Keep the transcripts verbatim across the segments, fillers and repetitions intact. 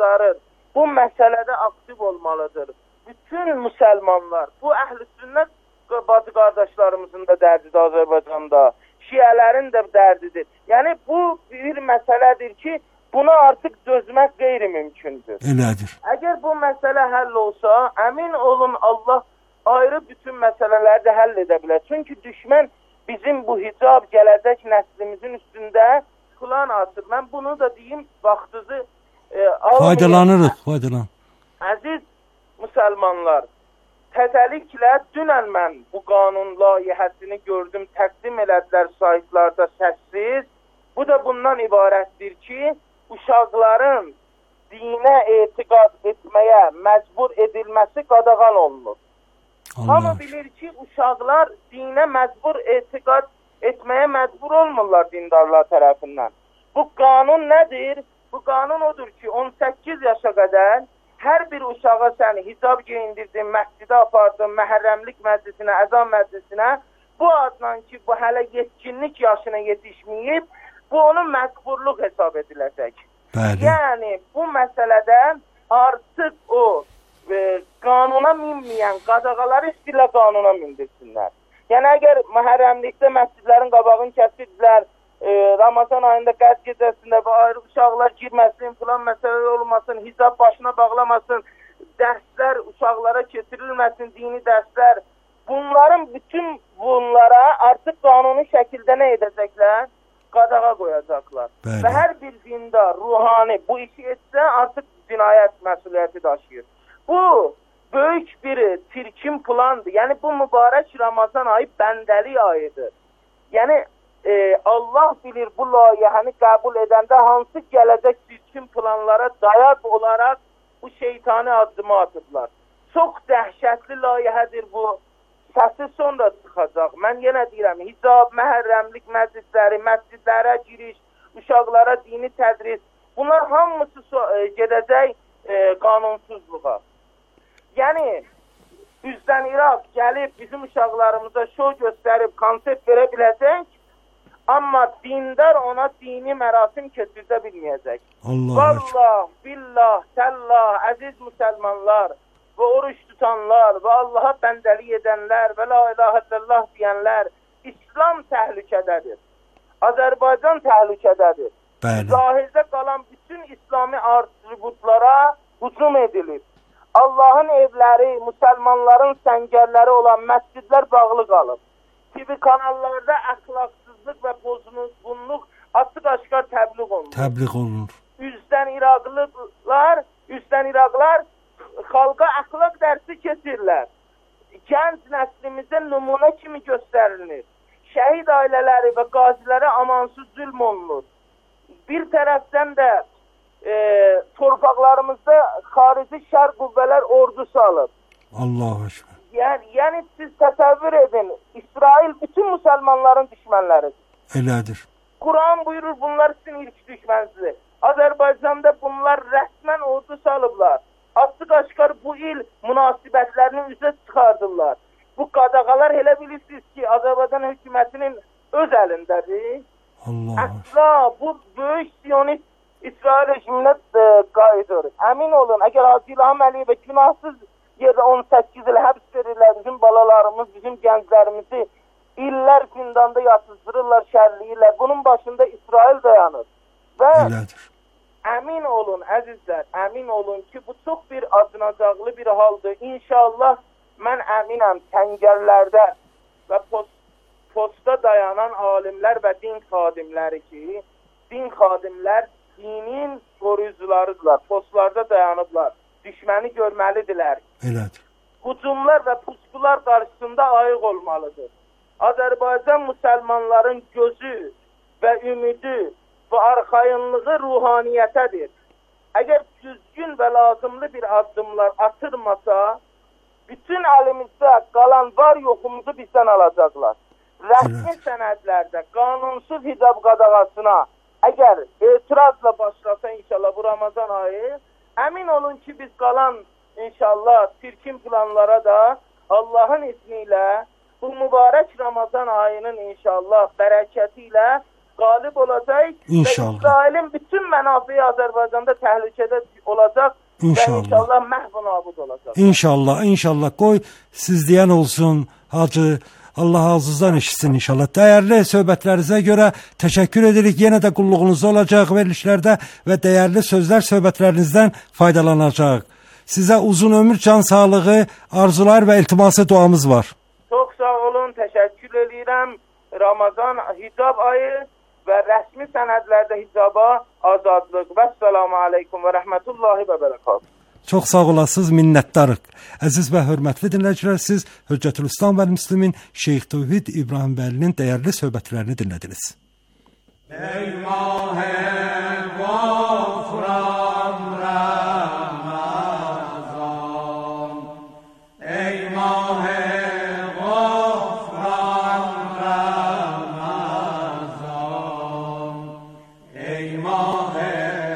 bacarır, bu məsələdə aktiv olmalıdır. Bütün müsəlmanlar, bu əhl-i sünnət bacı qardaşlarımızın da dərdidir Azərbaycanda, şiələrin də dərdidir. Yəni bu bir məsələdir ki, buna artıq dözmək qeyri-mümkündür. Elədir. Əgər bu məsələ həll olsa, əmin olun Allah ayrı bütün məsələləri də həll edə bilər. Çünki düşmən bizim bu hicab gələcək nəslimizin üstündə plan açır. Mən bunu da deyim, vaxtınızı e, almayın. Faydalanırıq, faydalan. Əziz müsəlmanlar, təzəliklə dünən mən bu qanun layihəsini gördüm, təqdim elədilər saytlarda səssiz. Bu da bundan ibarətdir ki, uşaqların dinə etiqad etməyə məcbur edilməsi qadağan olunur. Hamı bilir ki, uşaqlar dinə məcbur etiqad etməyə məcbur olmurlar dindarlar tərəfindən. Bu qanun nədir? Bu qanun odur ki, on səkkiz yaşa qədər hər bir uşağa səni hicab geyindirdin, məscidə apardın, məhərrəmlik məclisinə, əzan məclisinə, bu adla ki, bu hələ yetkinlik yaşına yetişməyib, bu onun məcburluq hesab ediləcək. Bəli. Yəni, bu məsələdə artıq o e, qanuna minməyən qadağaları istəyirlər qanuna mindirsinlər. Yəni, əgər məhərrəmlikdə məscidlərin qabağını kəsirdilər, e, Ramazan ayında qəd gecəsində və ayrı uşaqlar girməsin, filan məsələ olmasın, hicab başına bağlamasın, dərslər uşaqlara keçirilməsin, dini dərslər. Bunların bütün bunlara artıq qanuni şəkildə nə edəcəklər? Qadağa qoyacaqlar. Bəli. Və hər bir dindar, ruhani bu işi etsə artıq cinayət məsuliyyəti daşıyır. Bu böyük bir tirkin plandır. Yəni bu mübarək Ramazan ayı bəndəlik ayıdır. Yəni e, Allah bilir bu layihəni qəbul edəndə hansı gələcək tirkin planlara dayaq olaraq bu şeytani addımı atıblar. Çox dəhşətli layihədir bu. Səsi sonra çıxacaq. Mən yenə deyirəm, hicab, məhərrəmlik məclisləri, məscidlərə giriş, uşaqlara dini tədris, bunlar hamısı e, gedəcək e, qanunsuzluğa. Yəni, üzdən İraq gəlib bizim uşaqlarımıza şov göstərib, konsept verə biləcək, amma dindar ona dini mərasim keçirdə bilməyəcək. Allah Vallah, billah, təllah, əziz müsəlmanlar, və oruç tutanlar, və Allaha bəndəlik edənlər, və la ilahə illallah deyənlər, İslam təhlükədədir. Azərbaycan təhlükədədir. Zahirdə qalan bütün İslami atributlara hücum edilir. Allahın evləri, müsəlmanların səngərləri olan məscidlər bağlı qalıb. T V kanallarda əxlaqsızlıq və pozğunluq açıq-aşkar təbliğ olunur. Təbliğ olunur. Üzdən İraqlılar, üzdən İraqlar xalqa əxlaq dərsi keçirlər. Gənc nəslimizə nümunə kimi göstərilir. Şəhid ailələri və qazilərə amansız zülm olunur. Bir tərəfdən də e, torpaqlarımızda xarici şər qüvvələr ordusu alıb. Allahu Ekber. Yəni, yəni siz təsəvvür edin, İsrail bütün müsəlmanların düşmənləridir. Elədir. Quran buyurur, bunlar sizin ilk düşmənsidir. Azərbaycanda bunlar rəsmən ordu salıblar. Açıq-aşkar bu il münasibətlərini üzə çıxardırlar. Bu qadağalar elə bilirsiniz ki, Azərbaycan hökumətinin öz əlindədir. Allah. Əsla bu böyük siyonist İsrail rejiminə e, qayıdır. Əmin olun, əgər Hacı İlham Əliyevə günahsız yerdə on səkkiz il həbs verirlər, bizim balalarımız, bizim gənclərimizi illər zindanda yatızdırırlar, şərliyirlər. Bunun başında İsrail dayanır. Və elədir. Əmin olun əzizlər, əmin olun ki, bu çox bir acınacaqlı bir haldır. İnşallah mən əminəm səngərlərdə və post, postda dayanan alimlər və din xadimləri ki, din xadimlər dinin qoruyucularıdırlar, postlarda dayanıblar, düşməni görməlidirlər. Elədir. Hücumlar və pusqular qarşısında ayıq olmalıdır. Azərbaycan müsəlmanların gözü və ümidi bu arxayınlığı ruhaniyyətədir. Əgər düzgün və lazımlı bir addımlar atırmasa, bütün əlimizdə qalan var yoxumuzu bizdən alacaqlar. Rəsmi evet. Sənədlərdə qanunsuz hicab qadağasına əgər etirazla başlasa inşallah bu Ramazan ayı, əmin olun ki, biz qalan inşallah tirkin planlara da Allahın ismi ilə bu mübarək Ramazan ayının inşallah bərəkəti ilə qalib olacaq. İnşallah. Və İsrailin bütün mənafiyi Azərbaycanda təhlükədə olacaq. İnşallah. Və inşallah məhv nabud olacaq. İnşallah, inşallah. Qoy siz deyən olsun, Hacı. Allah ağzınızdan eşitsin inşallah. Dəyərli söhbətlərinizə görə təşəkkür edirik. Yenə də qulluğunuzda olacaq verilişlərdə və dəyərli sözlər söhbətlərinizdən faydalanacaq. Sizə uzun ömür, can sağlığı, arzular və iltiması duamız var. Çox sağ olun, təşəkkür edirəm. Ramazan hicab ayı və rəsmi sənədlərdə hicaba azadlıq. Vəssalamu aleykum və rəhmətullahi və bərəkatuhu. Çox sağ olasınız, minnətdarıq. Əziz və hörmətli dinləyicilər, siz Hüccətülislam və Müslimin Şeyx Tövhid İbrahim Bəylinin dəyərli söhbətlərini dinlədiniz. Ey mah-ı qafran Ramazan, ey mah-ı qafran Ramazan, ey mah-ı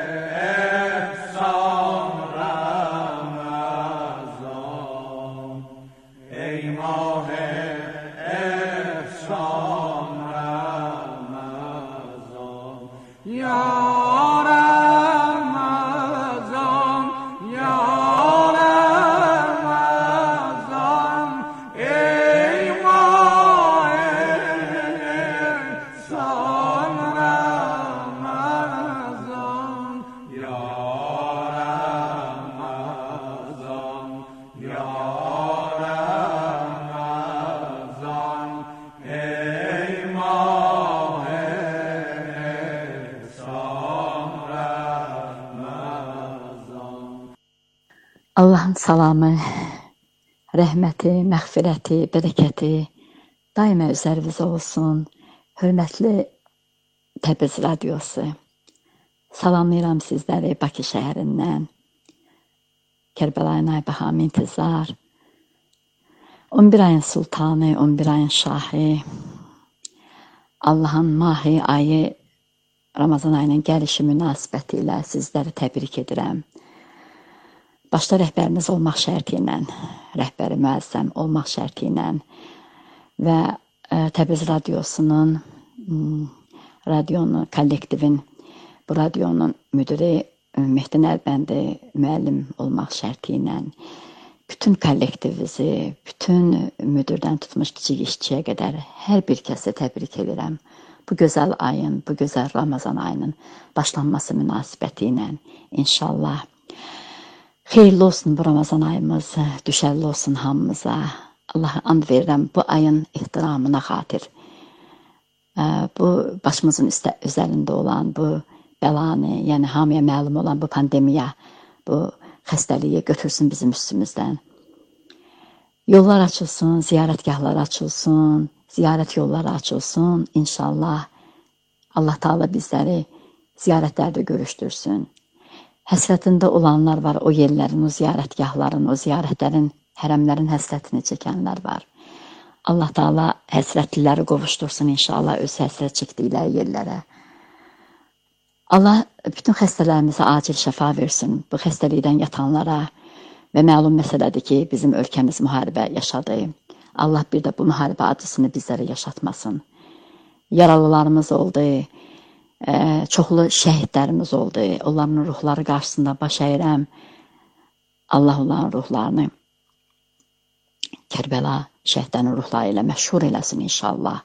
Allahın salamı, rəhməti, məğfirəti, bərəkəti daima üzərinizə olsun. Hörmətli Təbriz Radiosu, salamlayıram sizləri Bakı şəhərindən. Kərbəlayı Naybaxan İntizar, on bir ayın sultanı, on bir ayın şahı, Allahın mahi ayı Ramazan ayının gəlişi münasibəti ilə sizləri təbrik edirəm. Başda rəhbəriniz olmaq şərti ilə, rəhbəri müəzzəm olmaq şərti ilə və ə, Təbriz Radiosunun, radionun, kollektivin, bu radionun müdiri Mehdi Nərbəndi müəllim olmaq şərti ilə bütün kollektivimizi, bütün müdirdən tutmuş kiçik işçiyə qədər hər bir kəsi təbrik edirəm. Bu gözəl ayın, bu gözəl Ramazan ayının başlanması münasibəti ilə inşallah. Xeyirli olsun bu Ramazan ayımız, düşərli olsun hamımıza. Allah'a and verirəm bu ayın ehtiramına xatir. Bu başımızın üstə, üzərində olan bu bəlanı, yəni hamıya məlum olan bu pandemiya, bu xəstəliyi götürsün bizim üstümüzdən. Yollar açılsın, ziyarətgahlar açılsın, ziyarət yolları açılsın. İnşallah Allah Teala bizləri ziyarətlərdə görüşdürsün. Həsrətində olanlar var, o yerlərin, o ziyarətgahların, o ziyarətlərin, hərəmlərin həsrətini çəkənlər var. Allah Teala həsrətliləri qovuşdursun inşallah öz həsrət çəkdikləri yerlərə. Allah bütün xəstələrimizə acil şəfa versin. Bu xəstəlikdən yatanlara və məlum məsələdir ki, bizim ölkəmiz müharibə yaşadı. Allah bir də bu müharibə acısını bizlərə yaşatmasın. Yaralılarımız oldu, e, çoxlu şəhidlərimiz oldu. Onların ruhları qarşısında baş əyirəm. Allah onların ruhlarını Kərbəla şəhidlərin ruhları ilə məşhur eləsin inşallah.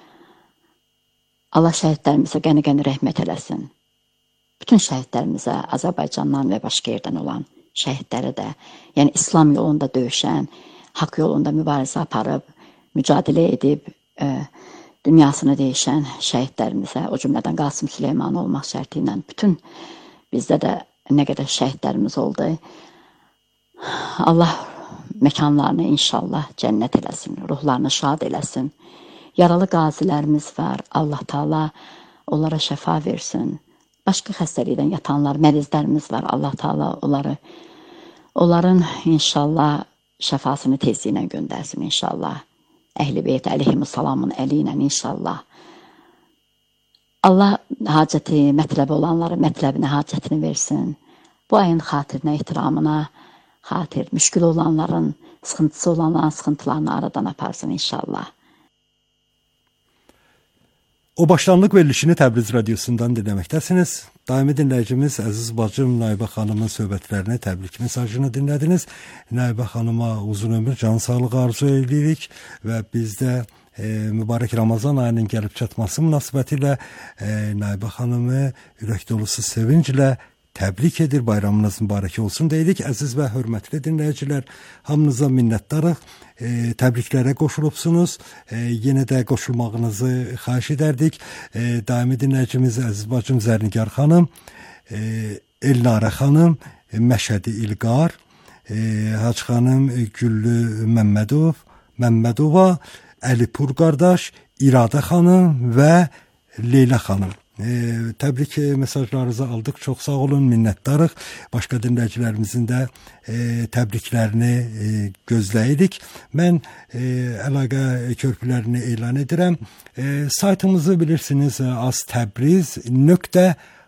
Allah şəhidlərimizə qəni-qəni rəhmət eləsin. Bütün şəhidlərimizə, Azərbaycandan və başqa yerdən olan şəhidləri də, yəni İslam yolunda döyüşən, haqq yolunda mübarizə aparıb, mücadilə edib, e, dünyasını dəyişən şəhidlərimizə, o cümlədən Qasım Süleyman olmaq şərti ilə bütün bizdə də nə qədər şəhidlərimiz oldu. Allah məkanlarını inşallah cənnət eləsin, ruhlarını şad eləsin. Yaralı qazilərimiz var, Allah Teala onlara şəfa versin. Başqa xəstəlikdən yatanlar, mərizlərimiz var, Allah Teala onları, onların inşallah şəfasını tezliylə göndərsin inşallah. Əhl-i Beyt əleyhimussalamın əli ilə inşallah. Allah hacəti, mətləbi olanları mətləbini, hacətini versin. Bu ayın xatirinə, ehtiramına xatir, müşkül olanların, sıxıntısı olanların sıxıntılarını aradan aparsın inşallah. O başlanlıq verilişini Təbriz radiosundan dinləməkdəsiniz. Daimi dinləyicimiz əziz bacım Naibə xanımın söhbətlərini, təbrik mesajını dinlədiniz. Naibə xanıma uzun ömür, can sağlığı arzu edirik və biz də e, mübarək Ramazan ayının gəlib çatması münasibətilə e, Naibə xanımı ürək dolusu sevinclə təbrik edir, bayramınız mübarək olsun deyirik. Əziz və hörmətli dinləyicilər, hamınıza minnətdarıq. E, təbriklərə qoşulubsunuz. E, yenə də qoşulmağınızı xahiş edərdik. E, daimi dinləyicimiz əziz bacım Zərnigar xanım, e, Elnarə xanım, e, Məşədi İlqar, e, Hacı xanım Güllü Məmmədov, Məmmədova, Əlipur qardaş, İradə xanım və Leyla xanım. E, təbrik mesajlarınızı aldıq. Çox sağ olun, minnətdarıq. Başqa dinləyicilərimizin də e, təbriklərini e, gözləyirik. Mən e, əlaqə körpülərini elan edirəm. E, saytımızı bilirsiniz, aztebriz nöqtə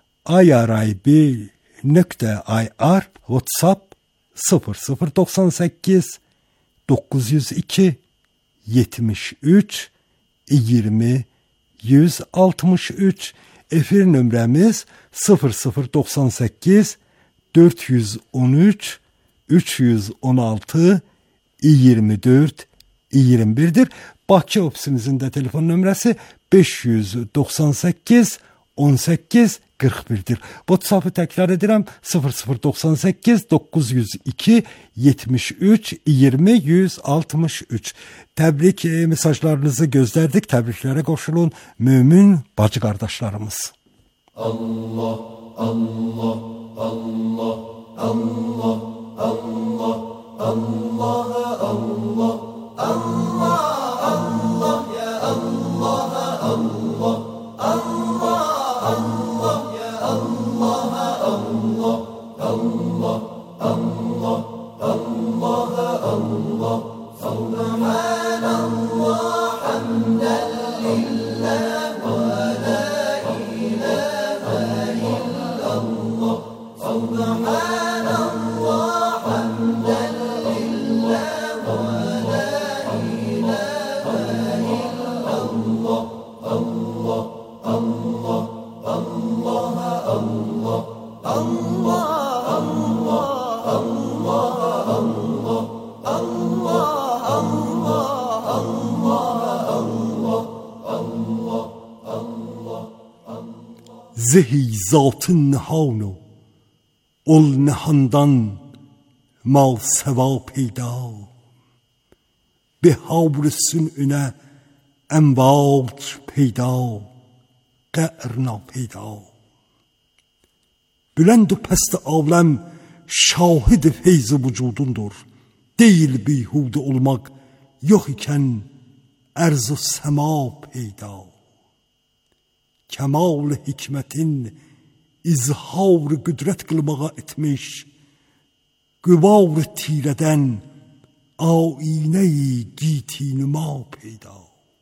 irib nöqtə ir, WhatsApp sıfır sıfır doxsan səkkiz doqquz yüz iki yetmiş üç iyirmi yüz altmış üç. Efir nömrəmiz sıfır sıfır doxsan səkkiz dörd yüz on üç üç yüz on altı iyirmi dörd iyirmi birdir. Bakı ofisimizin də telefon nömrəsi beş yüz doxsan səkkiz on səkkiz qırx birdir. WhatsApp-ı təkrar edirəm, sıfır sıfır doxsan səkkiz doqquz yüz iki yetmiş üç iyirmi yüz altmış üç. Təbrik mesajlarınızı gözlərdik. Təbriklərə qoşulun mömin bacı qardaşlarımız. Allah, Allah, Allah, Allah, Allah, Allah, Allah, Allah, Allah, ya Allah, Allah, Allah, Allah, ya Allah, Allah, Allah, Allah, Allah, Allah, Subhanallah, hamdan lillah, wa la ilaha illallah, Subhanallah, hamdan lillah, wa la ilaha illallah, Allah, Allah, Allah, Allah, Allah, Allah, Allah, Allah, Allah, Allah, Allah, Allah, Allah, Allah. Zehi zatın nihanu, ol nihandan mal seva peyda, behawr sün'üne envaç peyda, qə'rna peyda. Bülənd u pəst avləm şahid feyz-i vücudundur. Değil beyhude olmak, yok iken erz-u sema peyda. Kemal hikmetin izhar güdret kılmağa etmiş, güvar tireden âine-i gîtinima peyda.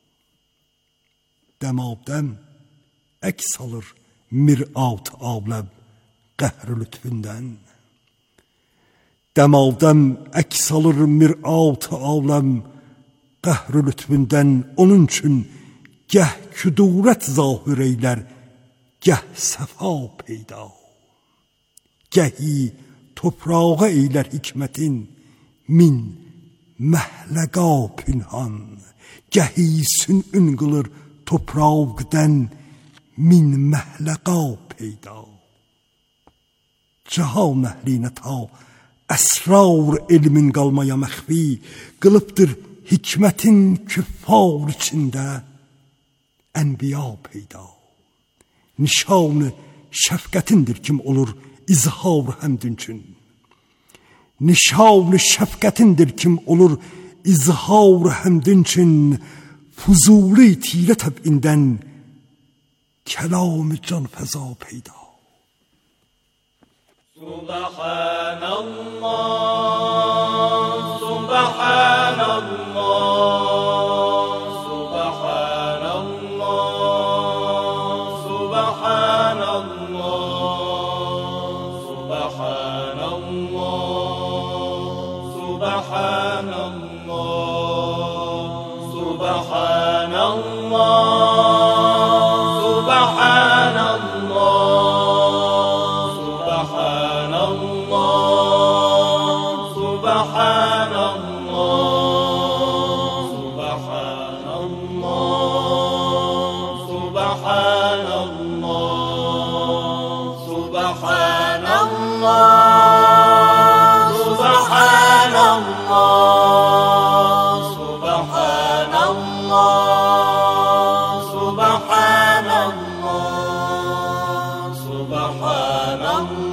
Demadem eks alır mir'at avlem qəhr-i lütfünden. Demadem əks alır mir'at-ı aləm qəhr-i lütfündən. Onun üçün gəh küdurət zahir eylər, gəh səfa peyda. Gəhi toprağa eylər hikmətin min məhləqa pünhan. Gəhi sün'ün qılır topraqdən min məhləqa peyda. Cahan əhlinə ta əsrar elmin qalmaya məxfi, qılıbdır hikmətin küffar içində ənbiya peyda. Nişanı şəfqətindir kim olur izhar həmdün üçün. Nişanı şəfqətindir kim olur izhar həmdün üçün. Fuzuli tirə təbindən kəlam-ı can fəza peyda. Subhanallah, Subhanallah, Subhanallah, Subhanallah, Subhanallah, Subhanallah, Subhanallah. سبحان الله سبحان الله سبحان الله سبحان الله سبحان الله سبحان الله سبحان الله سبحان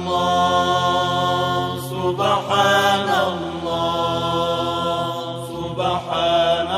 الله سبحان الله سبحان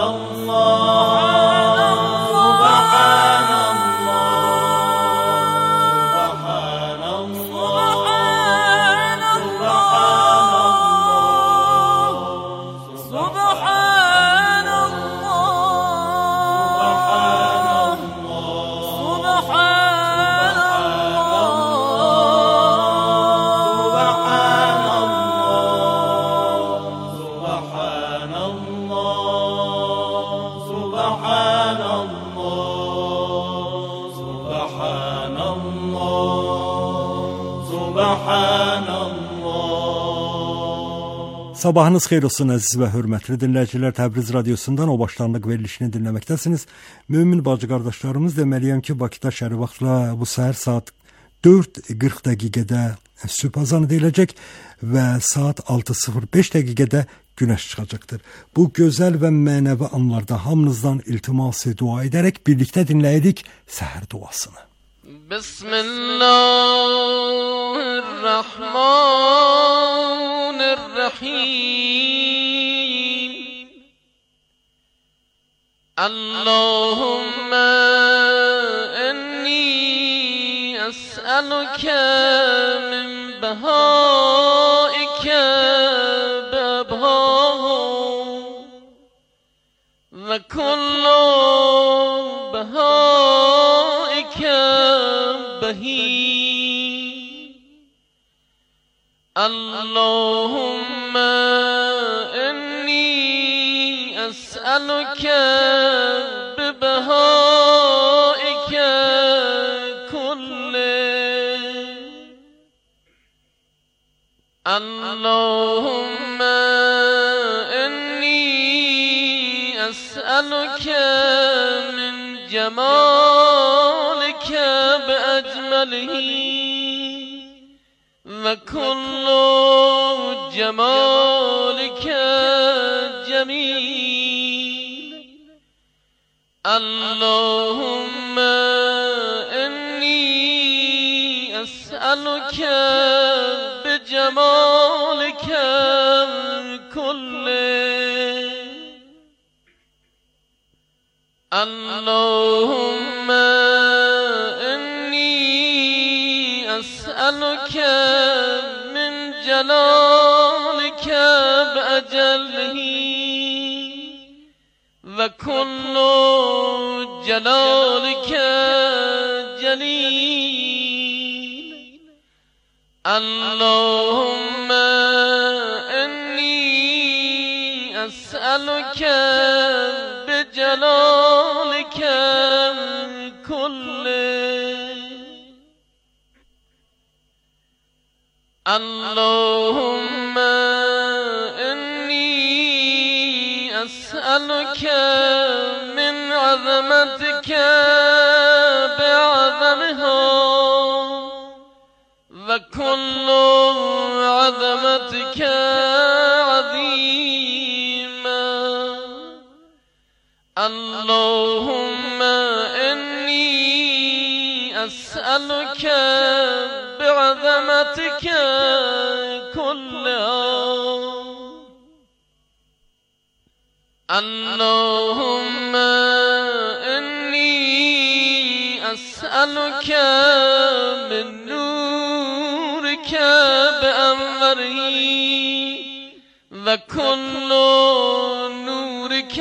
Sabahınız xeyir olsun əziz və hörmətli dinləyicilər. Təbriz radiosundan o başlanlıq verilişini dinləməkdəsiniz. Mömin bacı qardaşlarımız, deməliyəm ki, Bakıda şəhəri vaxtla bu səhər saat dörd qırx dəqiqədə sübh azanı deyiləcək və saat altı sıfır beş dəqiqədə günəş çıxacaqdır. Bu gözəl və mənəvi anlarda hamınızdan iltiması dua edərək birlikdə dinləyirik səhər duasını. Bismillahirrahmanirrahim. Allahumma inni es'aluke min behaike bebhahu ve kullu behaike behi. Allahumma inni es'aluke bibehaike kulli. Allahumma inni es'aluke min cemalike bi ecmelihi ve kullu cemalike cemil. Allahumma inni es'aluke bi cemalike kulli. Allahumma inni es'aluke min celalike be'ecelihi ve kullu celalike celil. Allahumma inni es'aluke bi celalike kulli. Allahumma inni es'aluke min azametike bi'azamiha ve kullu azametike azima. Allahumma inni es'aluke بعظمتك كلها. اللهم إني أسألك من نورك بأنوره وكل نورك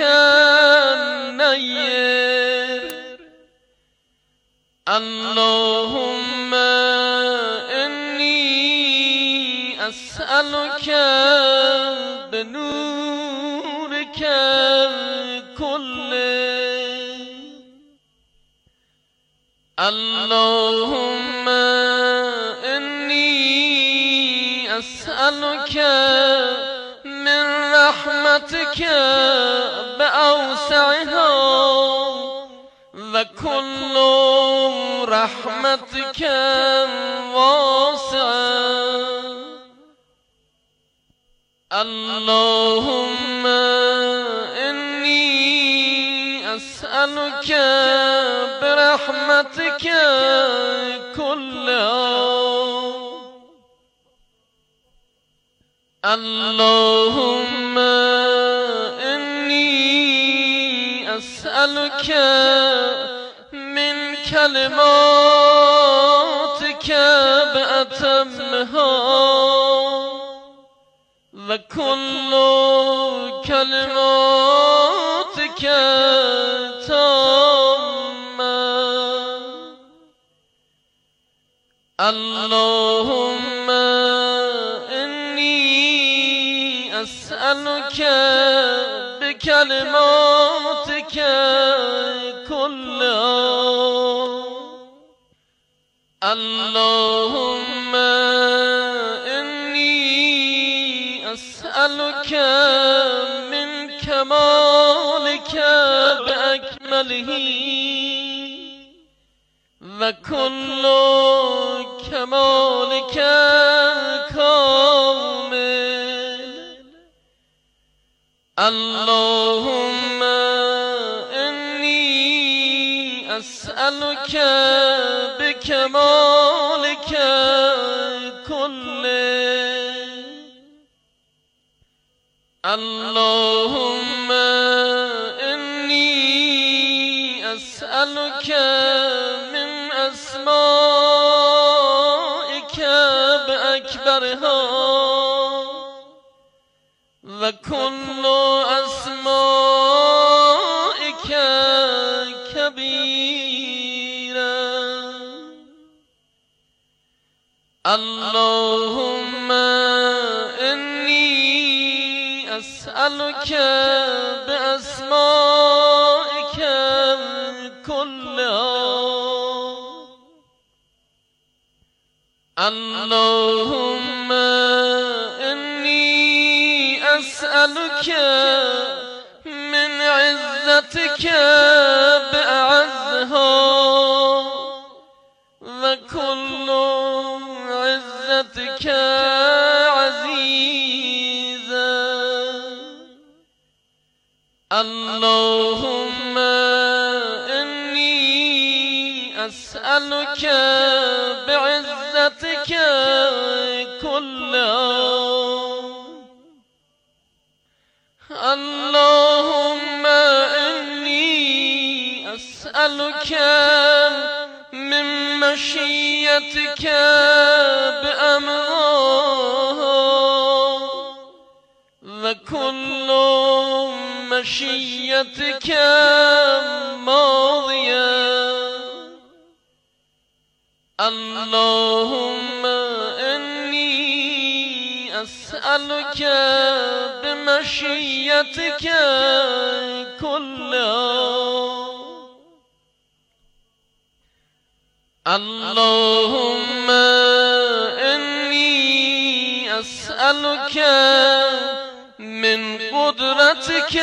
نير. اللهم أسألك بنورك كله. اللهم إني أسألك من رحمتك بأوسعها وكل رحمتك واسعة. اللهم إني أسألك برحمتك كلها. اللهم إني أسألك من كلماتك بأتمها وكل كلماتك تامة. اللهم إني أسألك بكلماتك كلها. اللهم إني أسألك من كمالك بأكمله وكل كمالك كامل. اللهم إني أسألك بكمالك كله. اللهم إني أسألك من أسمائك بأكبرها وكل أسمائك كبيرا. اللهم إني أسألك بأسمائك كلها. اللهم إني أسألك من عزتك بأعزها وكل عزتك عزيزا. اللهم إني أسألك بعزتك كلها. اللهم إني أسألك من مشيتك بأمرها وكل مشيتك ماضية. اللهم إني أسألك بمشيتك كلها. اللهم إني أسألك من قدرتك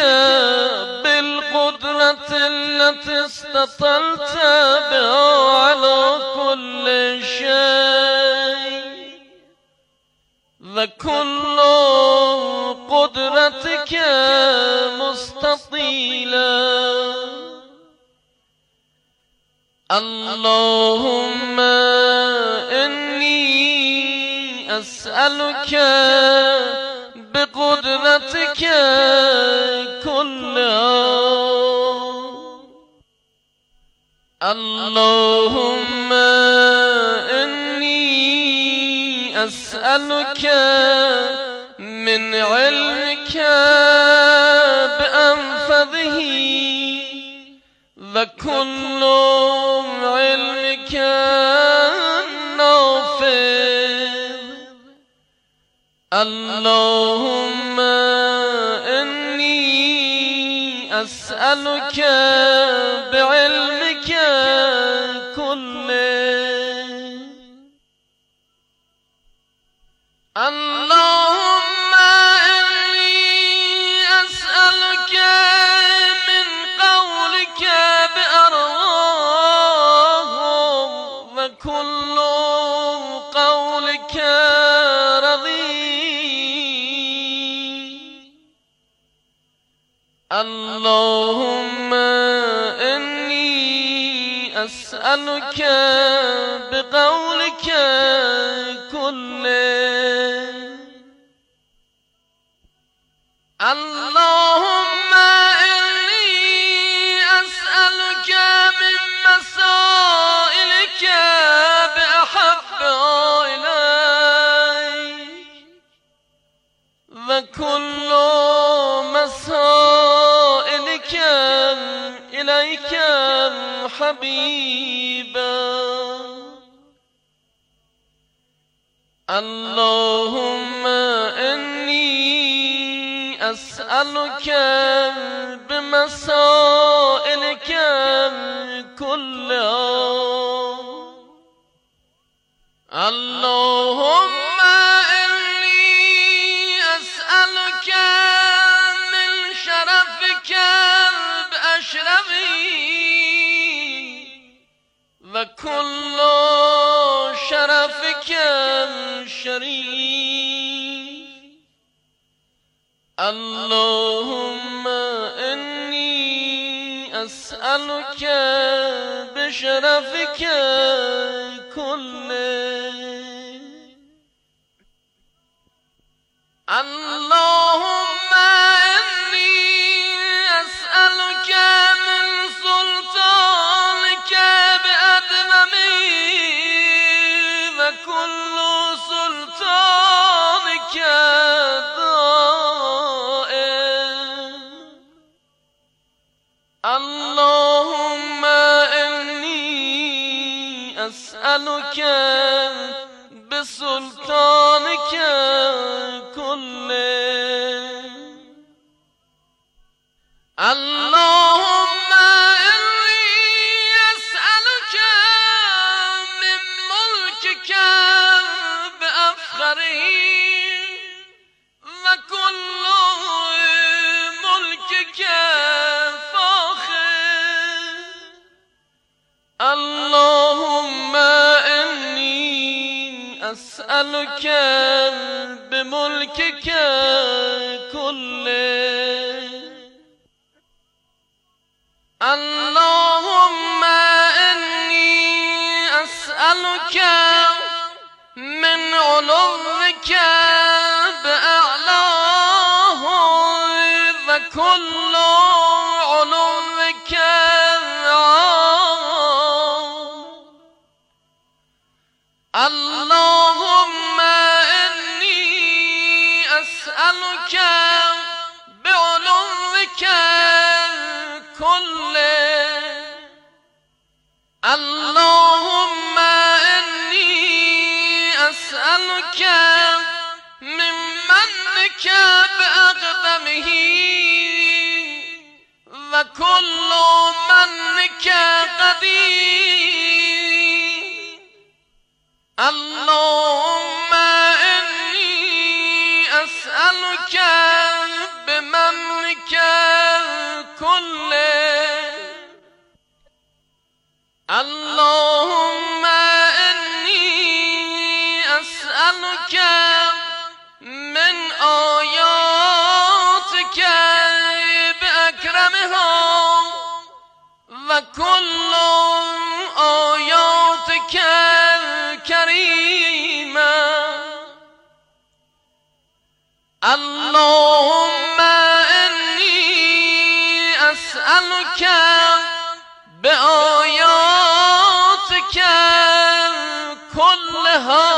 بالقدرة التي استطلت بها على كل شيء وكل قدرتك مستطيلا. اللهم إني أسألك بقدرتك كلها. اللهم إني أسألك من علمك بأنفذه وكل علمك نافذ. اللهم إني أسألك بعلمك كله. اللهم إني اللهم إني أسألك بقولك كله اللهم إني أسألك من مسائلك بأحب إليك وكل مسائلك إليك حبيبا اللهم إني أسألك بمسائلك كلها اللهم إني أسألك من شرفك بأشرفي وكل شرفك شريف اللهم إني أسألك بشرفك كله اللهم إني أسألك من سلطانك بأدمي وكل سلطانك اللهم إني أسألك بسلطانك كله اللهم إني أسألك من ملكك بأفخره وكل ملكك اللهم إني أسألك بملكك كله اللهم إني أسألك من علوك بأعلاه وكل علوك اللهم إني أسألك بعلوك كله اللهم إني أسألك من منك بأقدمه وكل منك قدير اللهم إني أسألك بمنك كله اللهم إني أسألك من آياتك بأكرمها وكل آياتك الكريمة اللهم إني أسألك بآياتك كلها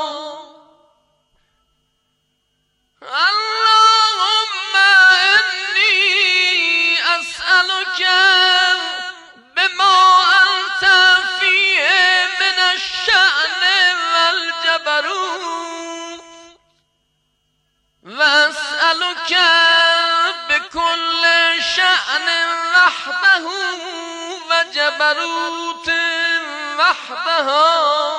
اللهم إني أسألك بما أنت فيه من الشأن والجبروت وأسألك بكل شأن وحده وجبروت وحدها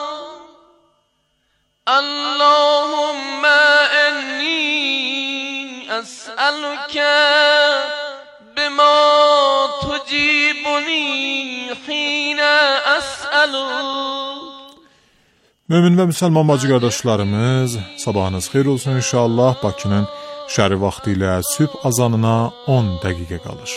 اللهم إني أسألك بما تجيبني حين أسألك. Mömin və müsəlman bacı qardaşlarımız, sabahınız xeyir olsun inşallah. Bakının Şəhər vaxtı ilə sübh azanına on dəqiqə qalır.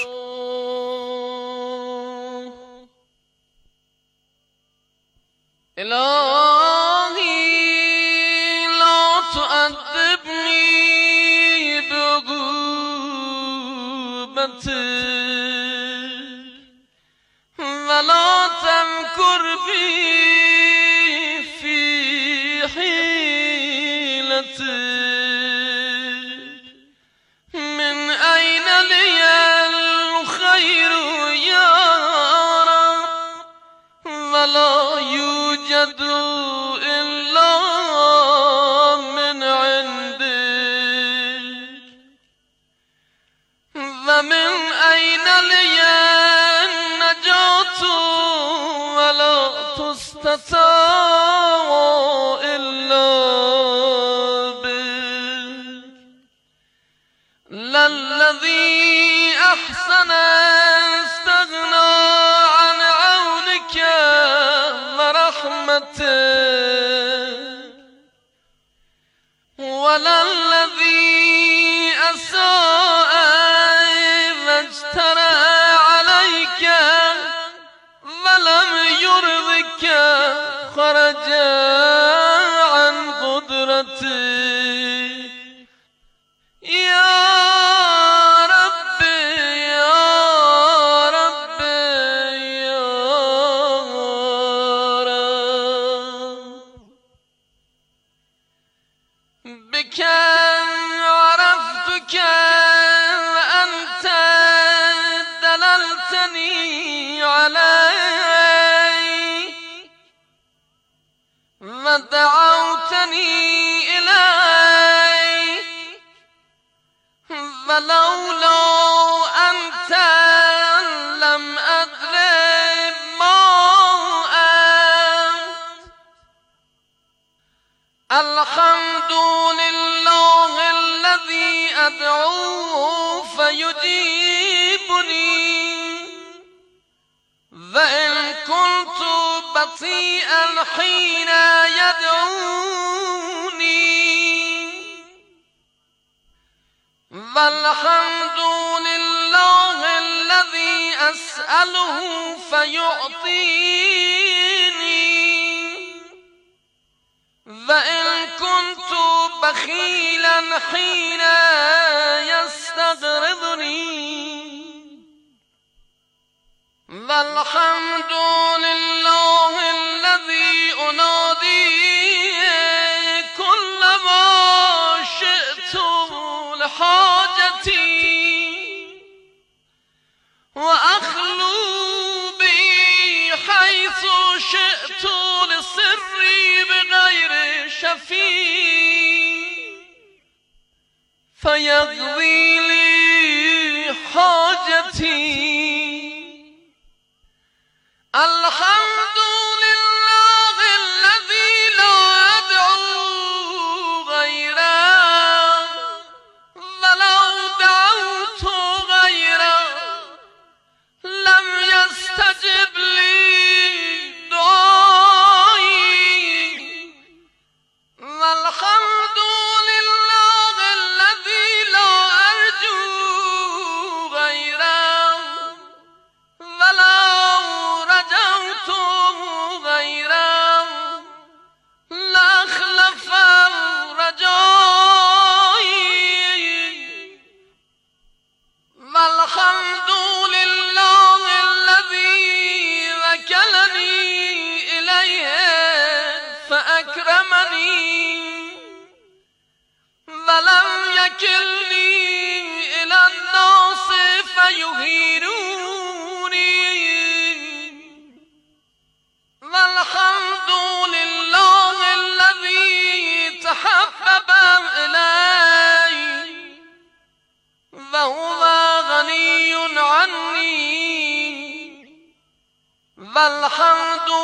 والحمد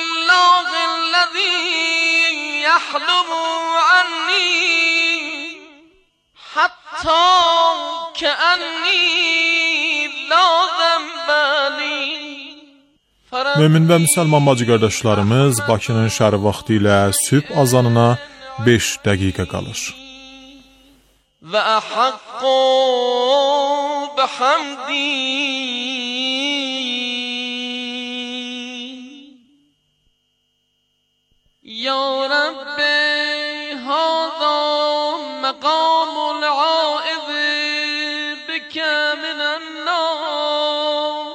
لله الذي يحلم عني حتى كأني لا ذنب لي. Mömin və müsəlman bacı qardaşlarımız, Bakının şəhər vaxtı ilə sübh azanına beş dəqiqə qalır. و احق بحمدی یا رب هذا مقام العائذ بك من النار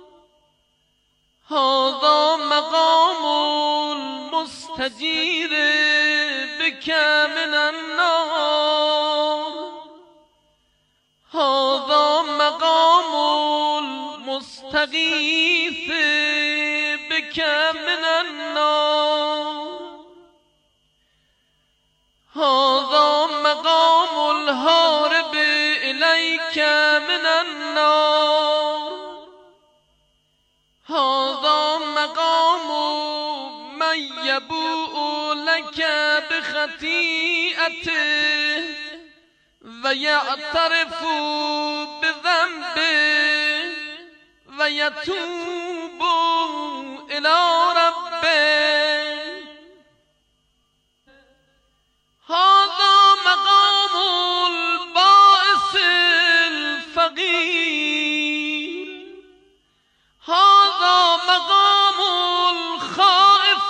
هذا مقام المستجير بك من النار هذا مقام المستغيث بك من النار هذا مقام الهارب إليك من النار هذا مقام من يبوء لك بخطيئته ويعترف بذنبه ويتوب إلى ربه هذا مقام البائس الفقير هذا مقام الخائف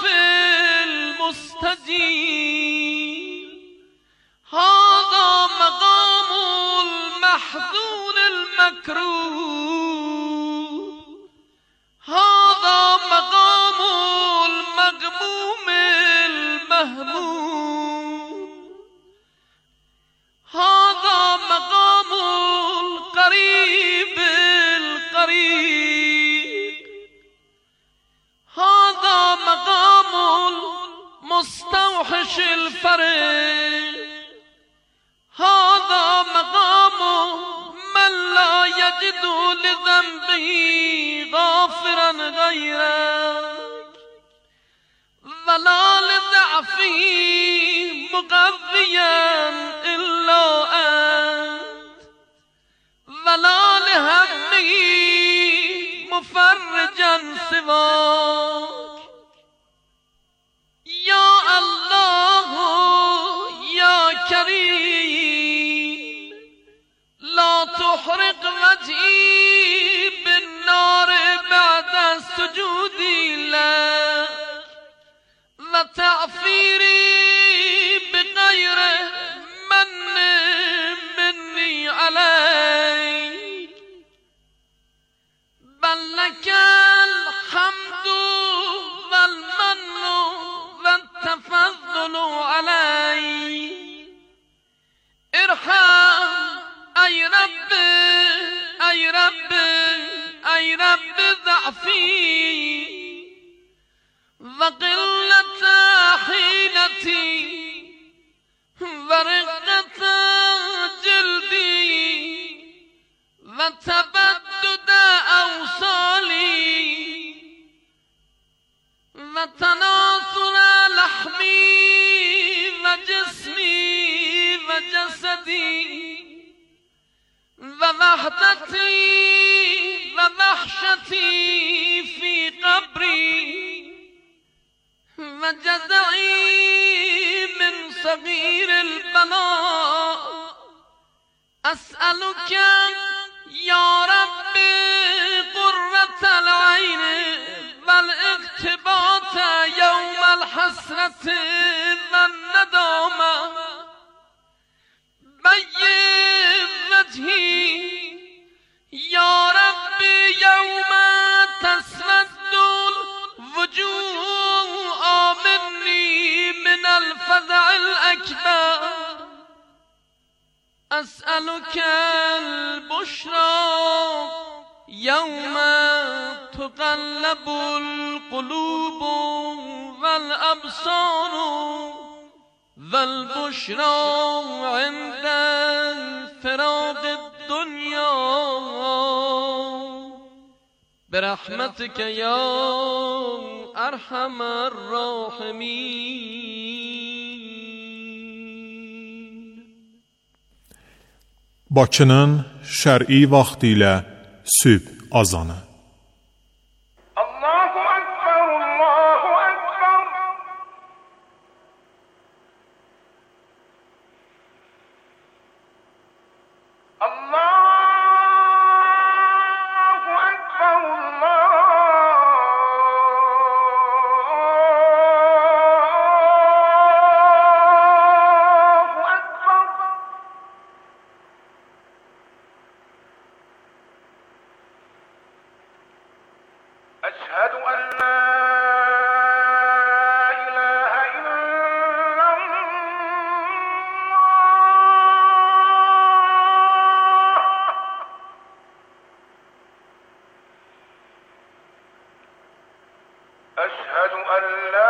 المستجير هذا مقام المحزون المكروه هذا مقام المغموم المهموم هذا مقام القريب القريب هذا مقام المستوحش الفرج هذا مقام من لا يجد لذنبه غافرا غيرك ولا لضعفه مقويا إلا أنت ولا لهمه مفرجا سواك يا الله يا كريم لا تحرق وجهي بالنار بعد سجودي لك وتعفيري بغير من مني عليك بل لك الحمد والمن والتفضل علي ارحم أي رب أي رب أي رب ضعفي وقلة حيلتي ورقة جلدي وتبدد أوصالي وتناثر لحمي وجسمي وجسدي ووحدتي ووحشتي في قبري وجزعي من صغير البلاء أسألك يا رب قرة العين والاغتباط يوم الحسرة والندامة بيض وجهي يا رب يوم تسود الوجوه آمني من الفزع الأكبر أسألك البشرى يوم تقلب القلوب والأبصار والبشرى عند فراق الدنيا برحمتك يا أرحم الراحمين. Bakının şər'i vaxtı ilə sübh azanı. Allahu Ekber, Allahu Ekber. أشهد أن لا إله إلا الله أشهد أن لا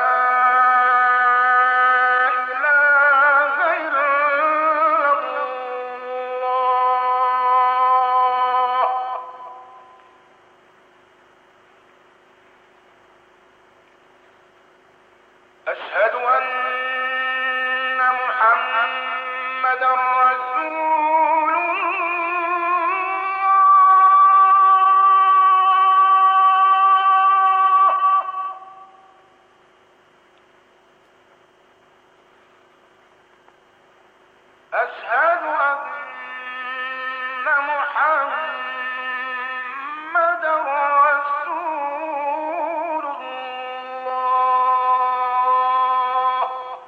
أشهد أن محمدًا رسول الله أشهد أن محمدًا رسول الله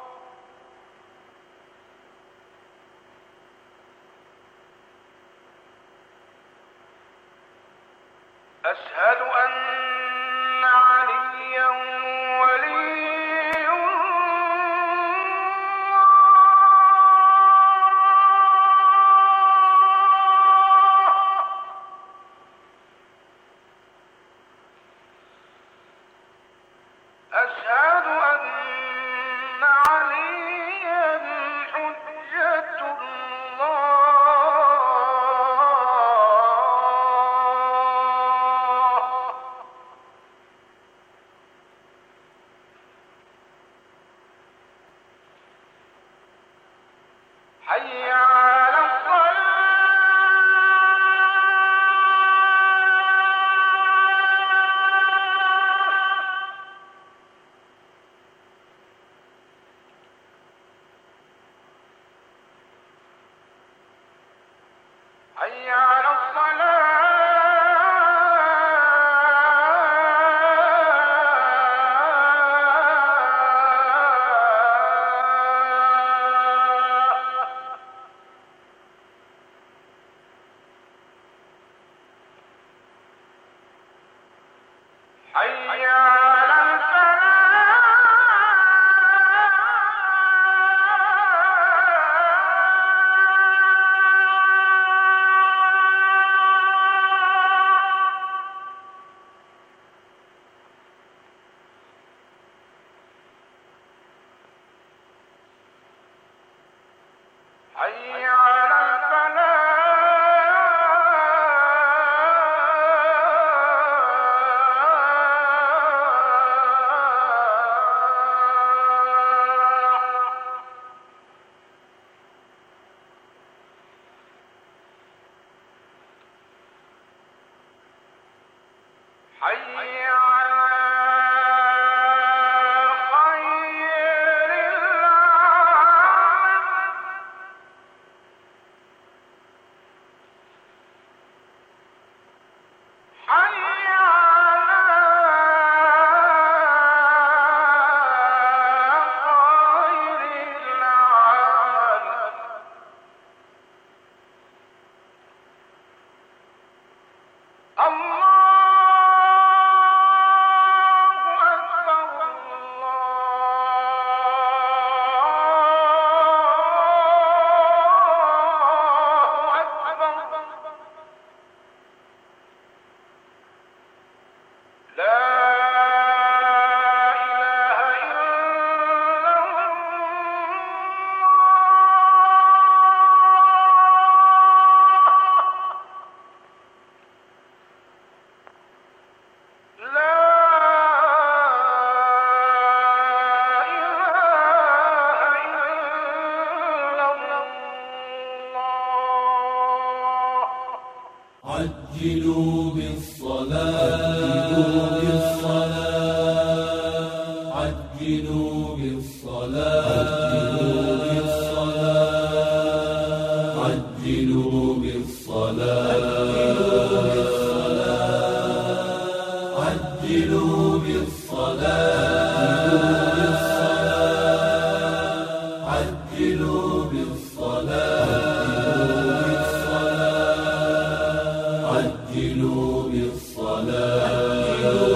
أشهد أن عليا ولي أشهد أن عليا حجة الله حي على حي على حي على حي على حي على خير العالم حي على خير العالم الله عجلوا بالصلاة عجلوا بالصلاة عجلوا بالصلاة عجلوا بالصلاة عجلوا بالصلاة عجلوا بالصلاة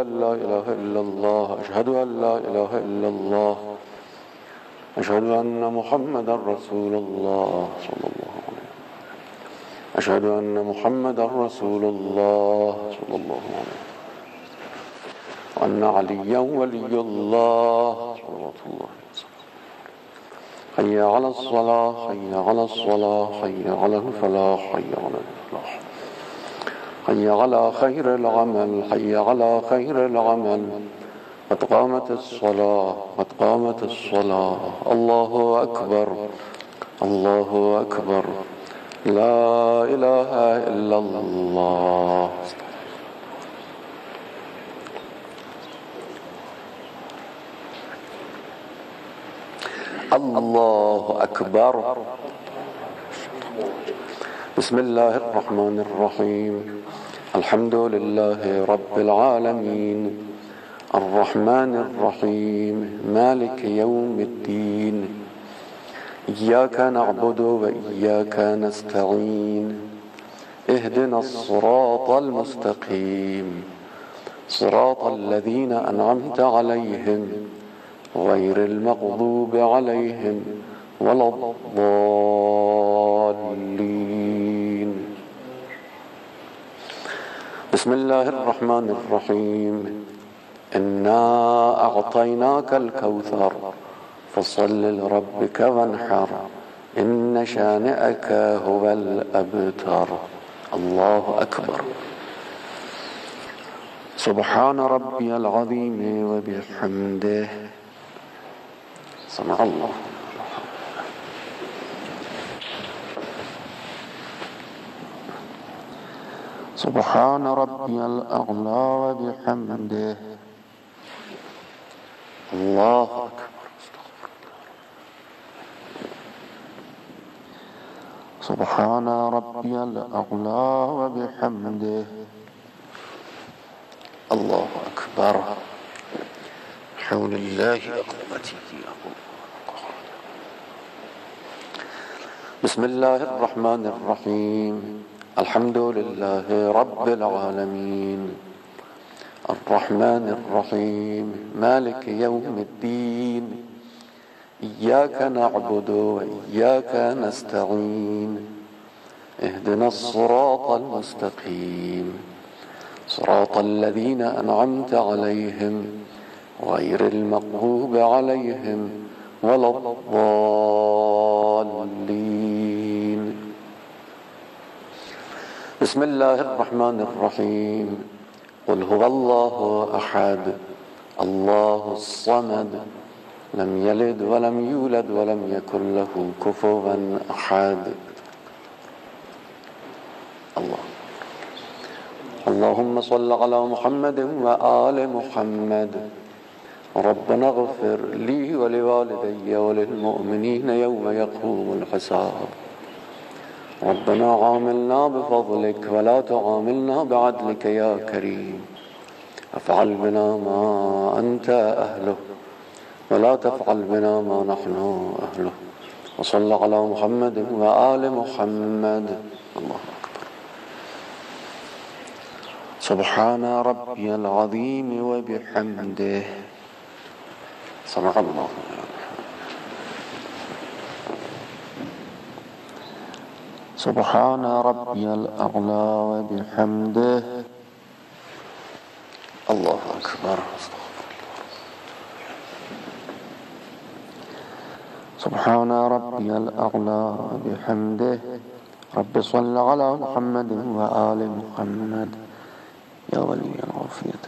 أن لا إله إلا الله أشهد أن لا إله إلا الله أشهد أن محمدا رسول الله صلى الله عليه وسلم أشهد أن محمدا رسول الله صلى الله عليه وسلم وأن عليا ولي الله صلوات الله وسلم حي على الصلاة حي على الصلاة حي على الفلاح حي على الفلاح حي على خير العمل حي على خير العمل قد قامت الصلاة قد قامت الصلاة الله أكبر الله أكبر لا إله إلا الله. الله أكبر. بسم الله الرحمن الرحيم الحمد لله رب العالمين الرحمن الرحيم مالك يوم الدين إياك نعبد وإياك نستعين اهدنا الصراط المستقيم صراط الذين أنعمت عليهم غير المغضوب عليهم ولا الضالين. بسم الله الرحمن الرحيم إنا أعطيناك الكوثر فصل لربك وانحر إن شانئك هو الأبتر. الله أكبر. سبحان ربي العظيم وبحمده. سمع الله. سبحان ربي الأعلى وبحمده. الله أكبر. سبحان ربي الأعلى وبحمده. الله أكبر. حول الله قوتي. بسم الله الرحمن الرحيم الحمد لله رب العالمين الرحمن الرحيم مالك يوم الدين إياك نعبد وإياك نستعين اهدنا الصراط المستقيم صراط الذين أنعمت عليهم غير المغضوب عليهم ولا الضالين. بسم الله الرحمن الرحيم قل هو الله أحد الله الصمد لم يلد ولم يولد ولم يكن له كفوا أحد. الله. اللهم صل على محمد وآل محمد. ربنا اغفر لي ولوالدي وللمؤمنين يوم يقوم الحساب. ربنا عاملنا بفضلك ولا تعاملنا بعدلك يا كريم. افعل بنا ما أنت أهله ولا تفعل بنا ما نحن أهله. وصل على محمد وآل محمد. الله أكبر. سبحان ربي العظيم وبحمده. سمع الله. سبحان ربي الأعلى وبحمده. الله أكبر. سبحان ربي الأعلى وبحمده. رب صل على محمد وآل محمد يا ولي العافية.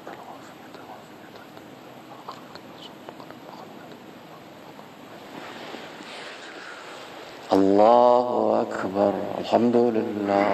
الله أكبر. الحمد لله.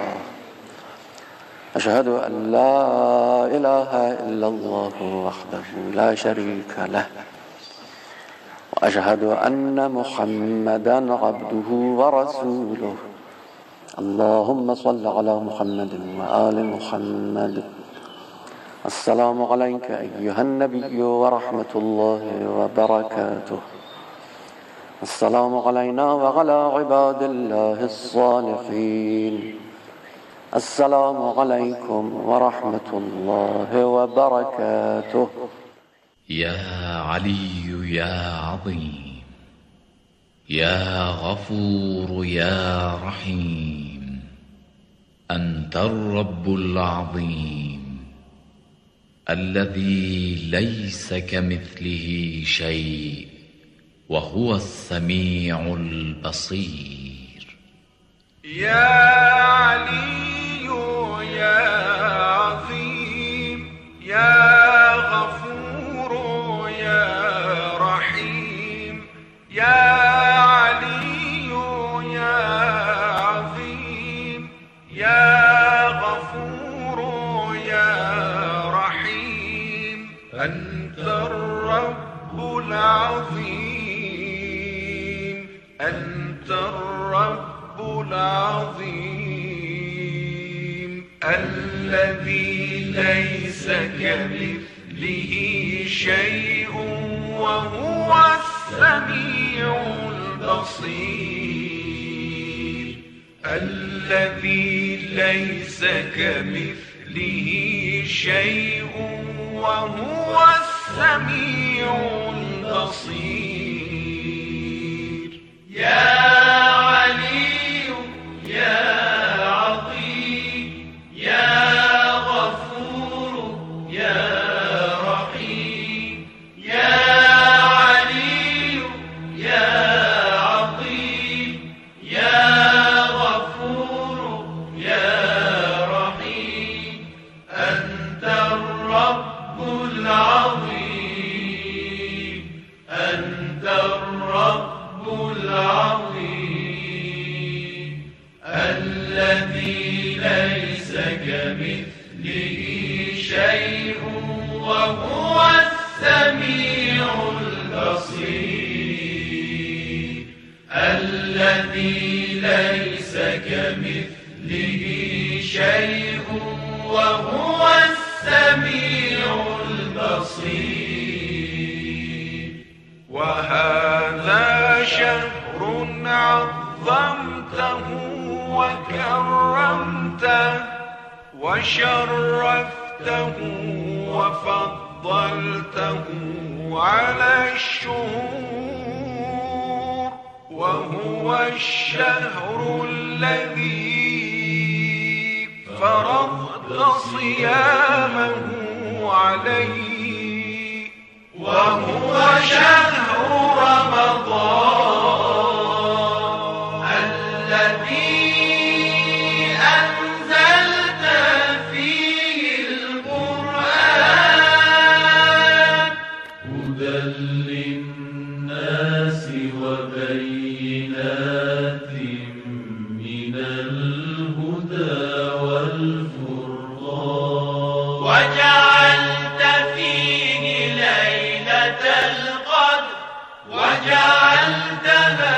أشهد أن لا إله إلا الله وحده لا شريك له وأشهد أن محمدا عبده ورسوله. اللهم صل على محمد وآل محمد. السلام عليك أيها النبي ورحمة الله وبركاته. السلام علينا وعلى عباد الله الصالحين. السلام عليكم ورحمة الله وبركاته. يا علي يا عظيم يا غفور يا رحيم، أنت الرب العظيم الذي ليس كمثله شيء وهو السميع البصير. يا علي يا عظيم يا غفور يا رحيم، يا علي يا عظيم يا غفور يا رحيم، أنت الرب العظيم، أنت الرب العظيم الذي ليس كمثله شيء وهو السميع البصير، الذي ليس كمثله شيء وهو السميع البصير. يا علي يا عظيم يا غفور يا رحيم، يا علي يا عظيم يا غفور يا رحيم، أنت الرب العظيم، أنت الرب العظيم الذي ليس كمثله شيء وهو السميع البصير، الذي ليس كمثله شيء وهو السميع البصير. وهذا شهر عظمته وكرمته وشرفته وفضلته على الشهور، وهو الشهر الذي فرضت صيامه عليه، وهو شهر رمضان الذي أنزلت فيه القرآن هدى للناس وبينات من الهدى والفرقان، وجعلت فيه ليلة القدر وجعلتها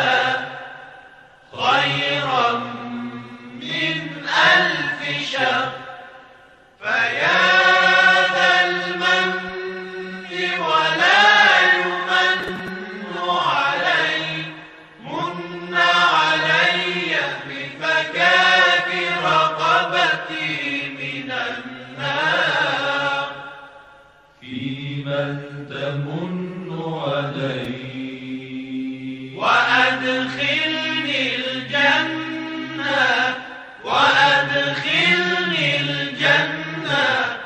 خيرا من ألف شهر، فيا ذا المن ولا يمن علي، من علي بفكاك رقبتي من النار، في من تمن علي وأدخلني الجنة، وأدخلني الجنة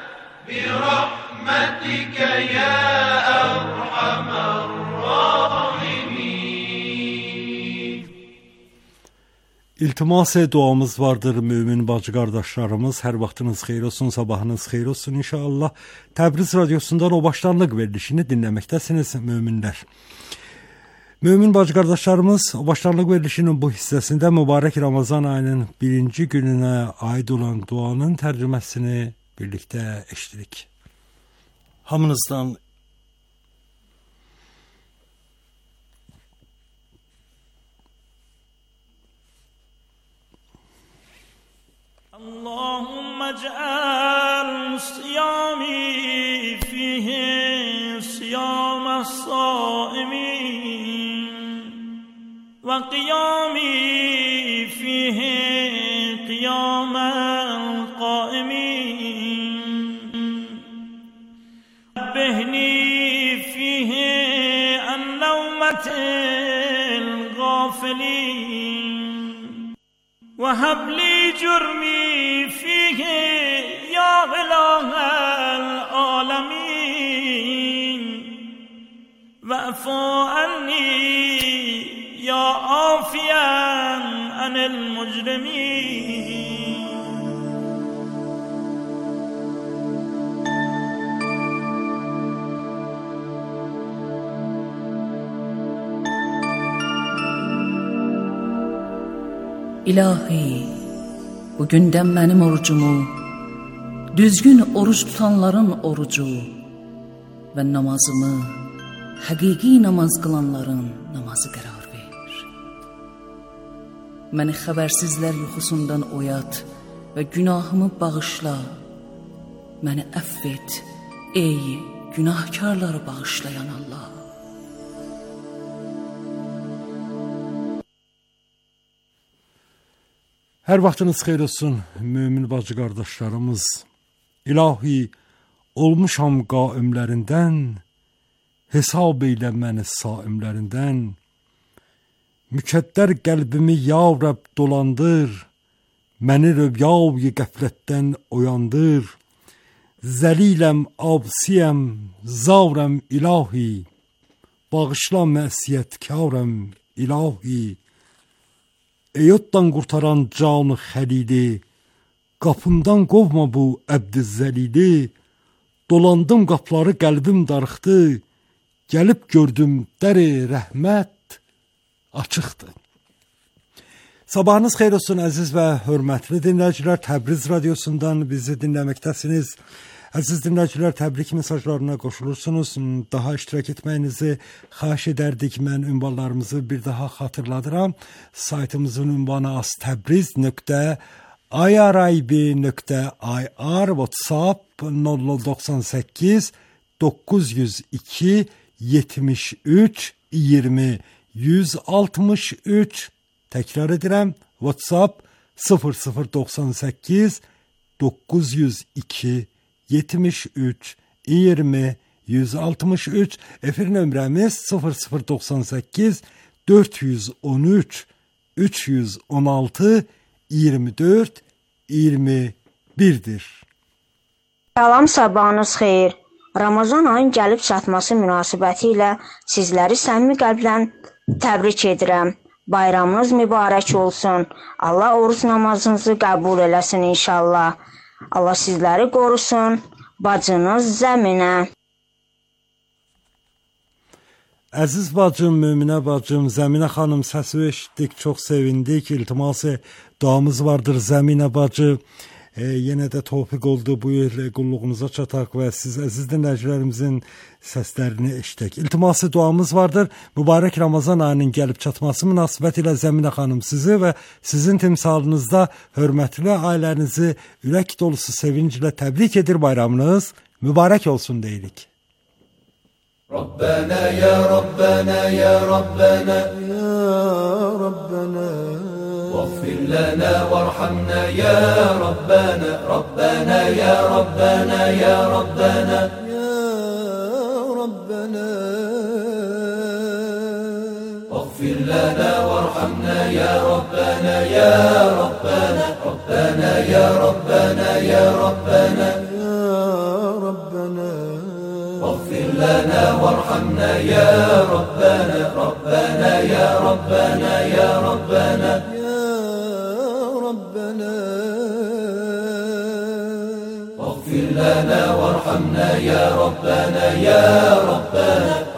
برحمتك يا أرحم الراحمين. İltimas duamız vardır mümin bacı qardaşlarımız. Hər vaxtınız xeyir olsun, sabahınız xeyir olsun inşallah. Təbriz radiosundan o başlanlıq verilişini dinləməkdəsiniz müminlər. Mümin bacı qardaşlarımız, o başlanlıq verilişinin bu hissəsində mübarək Ramazan ayının birinci gününə aid olan duanın tərcüməsini birlikdə eşitdik. Hamınızdan اللهم اجعل صيامي فيه صيام الصائمين وقيامي فيه قيام غفلة الغافلين وهب لي جرمي فيه يا إله العالمين واعف عني يا عافيا عن المجرمين. İlahi, bugündən mənim orucumu, düzgün oruç tutanların orucu və namazımı, həqiqi namaz qılanların namazı qərar ver. Məni xəbərsizlər yuxusundan oyat və günahımı bağışla. Məni əfv et, ey günahkarları bağışlayan Allah. Hər vaxtınız xeyir olsun, mümin bacı qardaşlarımız. İlahi, olmuşam qaimlərindən, hesab eylə məni saimlərindən. Mükəddər qəlbimi ya Rəbb dolandır, məni rüyayı qəflətdən oyandır. Zəliləm, absiyəm, zavrəm ilahi, bağışla məsiyətkarəm ilahi. Eyotdan qurtaran canı xəlili, qapımdan qovma bu əbd-i zəlili. Dolandım qapları, qəlbim darıxdı, gəlib gördüm dəri rəhmət açıqdır. Sabahınız xeyir olsun əziz və hörmətli dinləyicilər. Təbriz radiosundan bizi dinləməkdəsiniz. Əziz dinləyicilər, təbrik mesajlarına qoşulursunuz. Daha iştirak etməyinizi xahiş edərdik. Mən ünvanlarımızı bir daha xatırladıram. Saytımızın ünvanı aztebriz nöqtə irib nöqtə ir, WhatsApp nol nol doxsan səkkiz doqquz yüz iki yetmiş üç iyirmi yüz altmış üç. Təkrar edirəm, WhatsApp sıfır sıfır doxsan səkkiz doqquz yüz iki yetmiş üç iyirmi yüz altmış üç. Efir nömrəmiz sıfır sıfır doxsan səkkiz dörd yüz on üç üç yüz on altı iyirmi dörd iyirmi birdir. Salam, sabahınız xeyir. Ramazan ayın gəlib çatması münasibəti ilə sizləri səmimi qəlbdən təbrik edirəm. Bayramınız mübarək olsun. Allah oruç namazınızı qəbul eləsin inşallah. Allah sizləri qorusun. Bacınız Zəminə. Əziz bacım, müminə bacım, Zəminə xanım, səsi eşitdik, çox sevindik. İltiması duamız vardır Zəminə bacı. E, yenə də tövfiq oldu bu il qulluğunuza çataq və siz əziz dinləyicilərimizin səslərini eşitdik. İltiması duamız vardır. Mübarək Ramazan ayının gəlib çatması münasibətilə Zəminə xanım sizi və sizin timsalınızda hörmətli ailənizi ürək dolusu sevinclə təbrik edir. Bayramınız mübarək olsun deyirik. Rabbana ya Rabbana ya Rabbana ya Rabbana واغفر لنا وارحمنا يا ربنا ربنا يا ربنا يا ربنا يا ربنا واغفر لنا وارحمنا يا ربنا يا ربنا ربنا يا ربنا يا ربنا يا ربنا واغفر لنا وارحمنا يا ربنا ربنا يا ربنا يا ربنا واغفر لنا وارحمنا يا ربنا يا ربنا